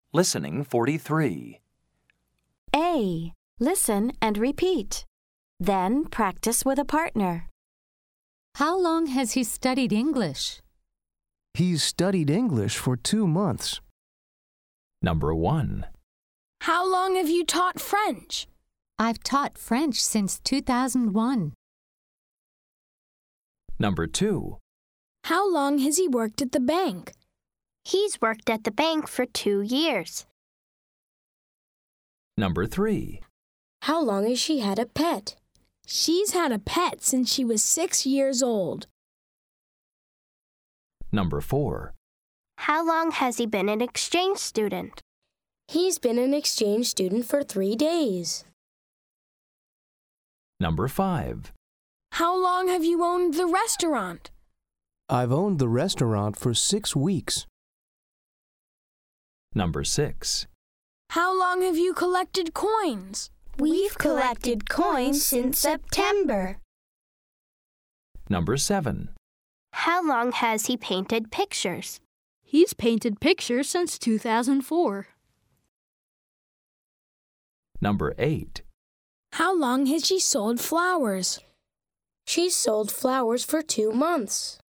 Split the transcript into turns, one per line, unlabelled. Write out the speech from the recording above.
Listening 43.
A. Listen and repeat. Then practice with a partner.
How long has he studied English?
He's studied English for 2 months.
Number 1.
How long have you taught French?
I've taught French since 2001.
Number 2.
How long has he worked at the bank?
He's worked at the bank for 2 years.
Number 3.
How long has she had a pet?
She's had a pet since she was 6 years old.
Number 4.
How long has he been an exchange student?
He's been an exchange student for 3 days.
Number 5.
How long have you owned the restaurant?
I've owned the restaurant for 6 weeks.
Number 6.
How long have you collected coins?
We've collected coins since September.
Number 7.
How long has he painted pictures?
He's painted pictures since 2004.
Number 8.
How long has she sold flowers?
She's sold flowers for 2 months.